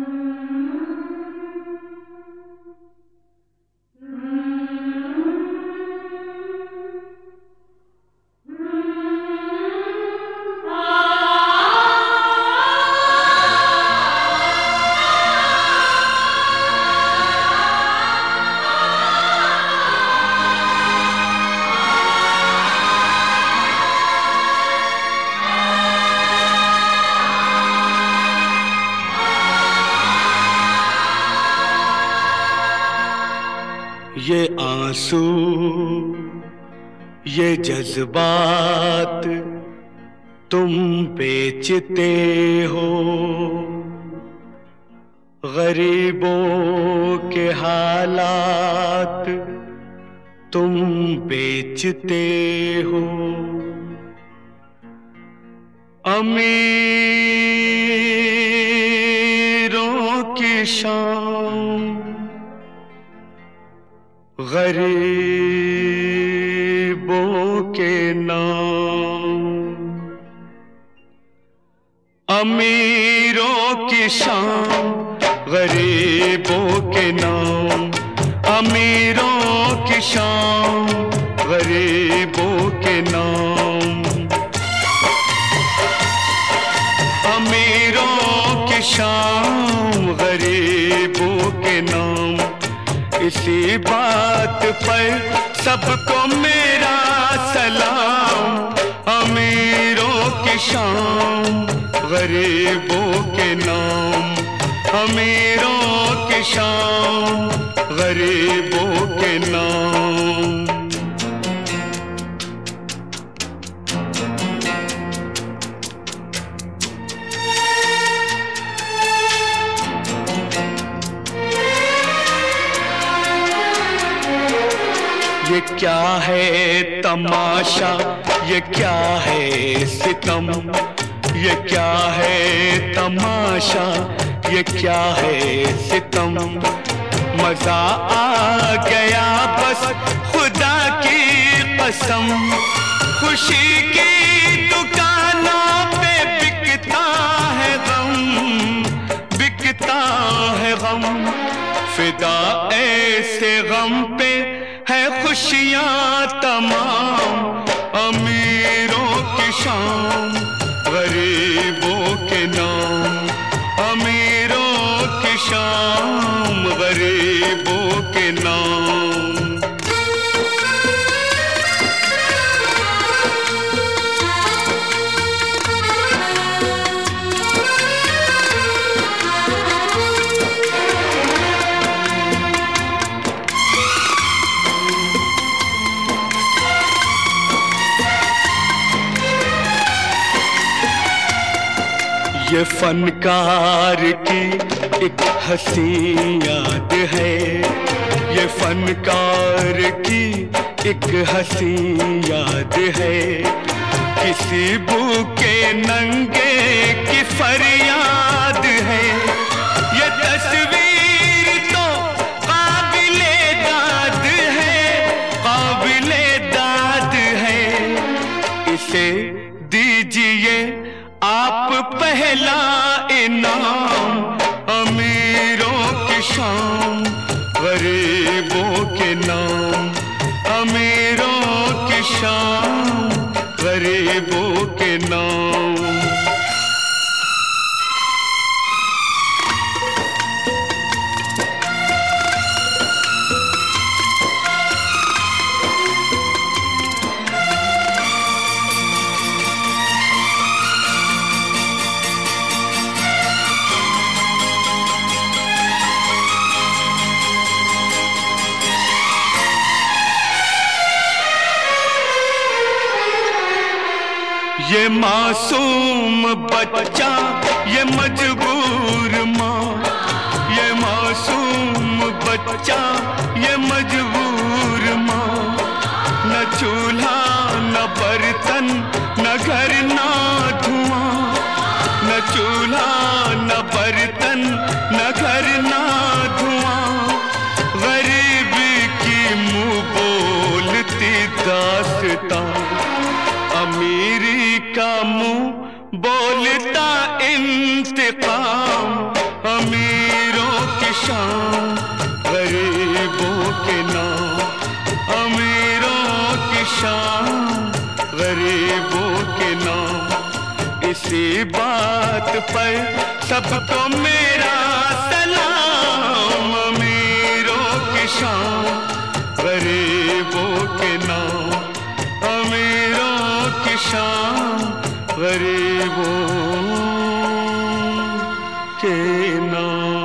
ये आंसू, ये जज्बात तुम बेचते हो, गरीबों के हालात तुम बेचते हो। अमीरों की शान गरीबों के नाम, अमीरों की शान गरीबों के नाम, अमीरों की शान गरीबों के नाम, अमीरों की शान गरीबों के नाम। इसी बात पर सबको मेरा सलाम, अमीरों की शान गरीबों के नाम, अमीरों की शान गरीबों के नाम। ये क्या है तमाशा, ये क्या है सितम, ये क्या है तमाशा, ये क्या है सितम। मजा आ गया बस खुदा की कसम, खुशी की दुकानों पे बिकता है गम, बिकता है गम। फिदा ऐसे गम पे है खुशियां तमाम, अमीरों की शान गरीबों के नाम, अमीरों की शान गरीबों के नाम। ये फनकार की एक हंसी याद है, ये फनकार की एक हंसी याद है। किसी भूखे नंगे की फरियाद है, ये तस्वीर तो काबिले दाद है, काबिले दाद है। इसे दीजिए आप पहला इनाम, अमीरों की शान गरीबों के नाम, अमीरों की शान गरीबों के नाम। ये मासूम बच्चा, ये मजबूर माँ, ये मासूम बच्चा, ये मजबूर माँ। न चूल्हा न बर्तन न घर न धुआं, न चूल्हा न बर्तन न घर न धुआं। गरीबी की मुँह बोलती दास्तां, अमीरी का मुँह बोलता इन गरीबों के नाम। इसी बात पर सबको मेरा सलाम। अमीरों की शान गरीबों के नाम, अमीरों की शान गरीबों के नाम।